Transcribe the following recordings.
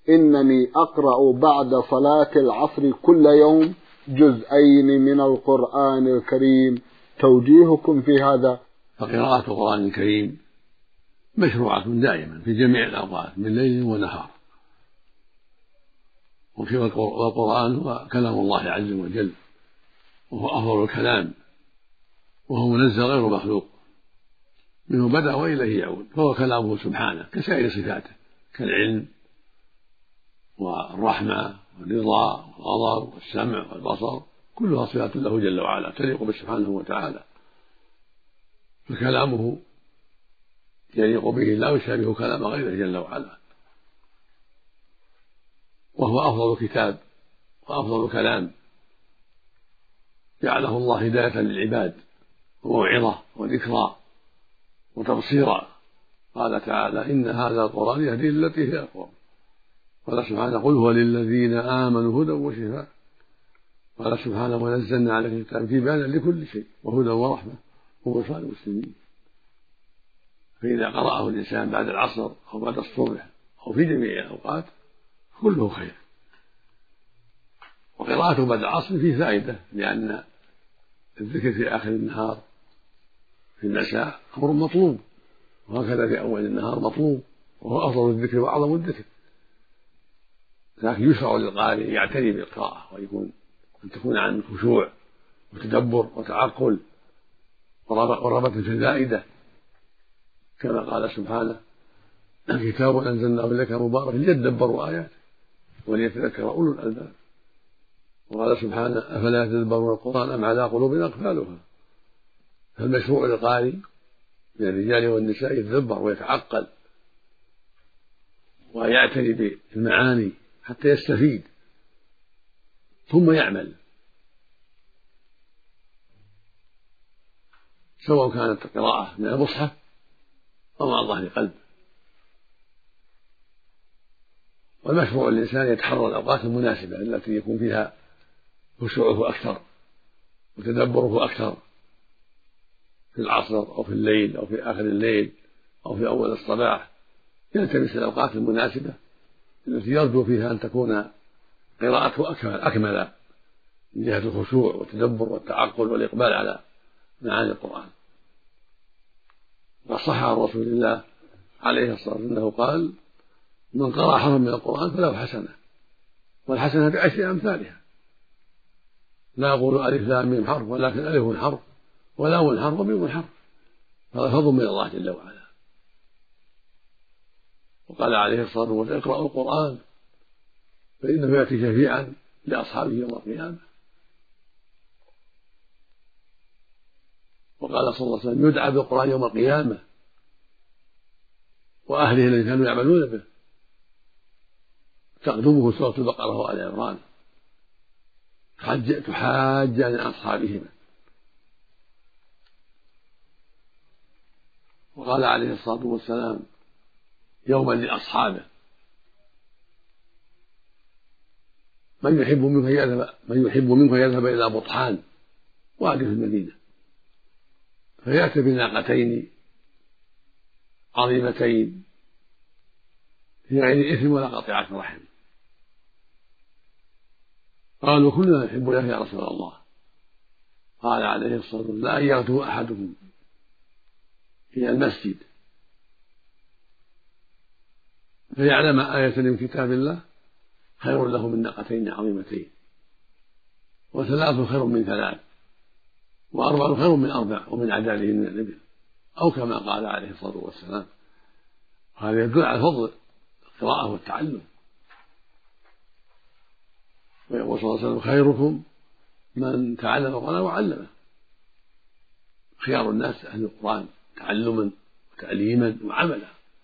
إنني أقرأ بعد صلاة العصر كل يوم جزئين من القرآن الكريم، توجيهكم في هذا؟ فقراءة القرآن الكريم مشروعة دائما في جميع الأوقات من ليل ونهار، والقرآن هو كلام الله عز وجل، وهو أفضل الكلام، وهو منزل غير مخلوق، منه بدأ وإليه يعود، فهو كلامه سبحانه كسائر صفاته كالعلم والرحمة والرضا والغضب والسمع والبصر، كلها صفات له جل وعلا تليق به سبحانه وتعالى، فكلامه يليق به لا يشابه كلام غيره جل وعلا، وهو أفضل كتاب وأفضل كلام جعله الله هداية للعباد وموعظة وذكرى وتبصيرا. قال تعالى: إن هذا القرآن يهدي للتي هي أقوم. قال سبحانه: قل هو للذين آمنوا هدى وشفاء. قال سبحانه: ونزلنا عليك الكتاب تبيانا لكل شيء وهدى ورحمة وبشرى للمسلمين. فإذا قرأه الإنسان بعد العصر أو بعد الصبح أو في جميع الأوقات كله خير. وقراءته بعد العصر فيه فائدة، لأن الذكر في آخر النهار في المساء أمر مطلوب، وهكذا في أول النهار مطلوب، وهو أفضل الذكر وأعظم الذكر، لكن يشرع للقارئ يعتني بالقراءة أن تكون عن خشوع وتدبر وتعقل ورغبة في الفائدة، كما قال سبحانه: كتاب أنزلناه إليك مبارك ليدبروا آياته وليتذكر أولو الألباب. وقال سبحانه: أفلا يتدبرون القرآن أم على قلوب أقفالها. فالمشروع للقارئ من الرجال والنساء يتدبر ويتعقل ويعتني بالمعاني حتى يستفيد ثم يعمل، سواء كانت القراءة من المصحف أو مع ظهر قلب. والمشروع الإنسان يتحرى الأوقات المناسبة التي يكون فيها خشوعه أكثر وتدبره أكثر، في العصر أو في الليل أو في آخر الليل أو في أول الصباح، يلتمس الأوقات المناسبة التي يرجو فيها أن تكون قراءته أكمل من جهة الخشوع والتدبر والتعقل والإقبال على معاني القرآن. وصح عن رسول الله عليه الصلاة والسلام أنه قال: من قرأ حرفا من القرآن فله حسنة، والحسنة بعشر أمثالها، لا أقول ألف لام ميم حرف، ولكن ألف حرف ولام حرف وميم حرف، هذا فضل من الله جل وعلا. وقال عليه الصلاة والسلام: اقرأوا القرآن فإنه يأتي شفيعا لأصحابه يوم القيامة. وقال صلى الله عليه وسلم: يدعى بالقرآن يوم القيامة وأهله الذين كانوا يعملون به، تقدمه سورة البقرة وآل عمران تحاجان عن أصحابهما. وقال عليه الصلاة والسلام يوما لأصحابه: من يحب منكم يذهب إلى بطحان وادي في المدينة فيأتي بناقتين عظيمتين في غير إثم ولا قطيعة رحم. قالوا: كلنا نحب له يا رسول الله. قال عليه الصلاة والسلام: لا يغدو أحدكم إلى المسجد فيعلم آية من كتاب الله خير له من ناقتين عظيمتين، وثلاث خير من ثلاث، وأربع خير من أربع، ومن عداله من الإبل، أو كما قال عليه الصلاة والسلام. هذا يدل على فضل القراءة والتعلم. ويقول صلى الله عليه وسلم: خيركم من تعلم القرآن وعلمه. خيار الناس أهل القرآن تعلما وتعليما وعملا.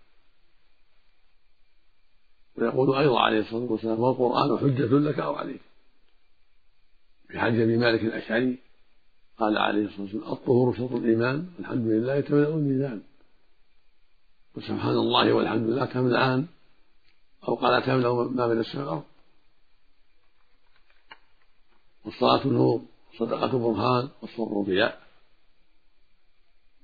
ويقول أيضا عليه الصلاة والسلام: والقرآن حجة لك أو عليك. في حديث أبي مالك الأشعري قال عليه الصلاة والسلام: الطهور شطر الإيمان والحمد لله تملأ الميزان. وسبحان الله والحمد لله تملأان، أو قال تملأ ما بين السماء والأرض. والصلاة نور، صدقة برهان، والصبر ضياء،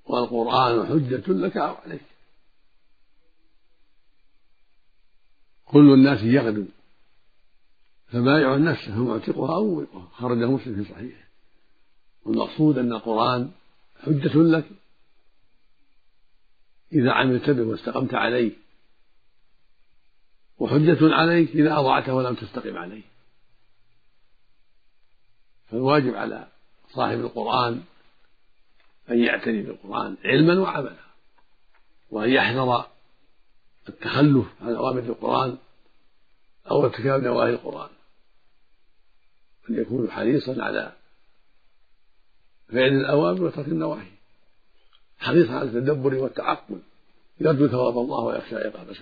والقرآن حجة لك أو عليك. كل الناس يغدو فبايع نفسه ومعتقها أو موبقها، خرجه مسلم في صحيحه. والمقصود أن القرآن حجة لك إذا عملت به واستقمت عليه، وحجة عليك إذا أضعته ولم تستقم عليه. فالواجب على صاحب القرآن أن يعتني بالقرآن علما وعملا، وأن يحذر التخلف عن أوامر القرآن أو ارتكاب نواهي القرآن، أن يكون حريصا على فعل الأوامر وترك النواهي، حريصا على التدبر والتعقل، يرجو ثواب الله ويخشى عقابه.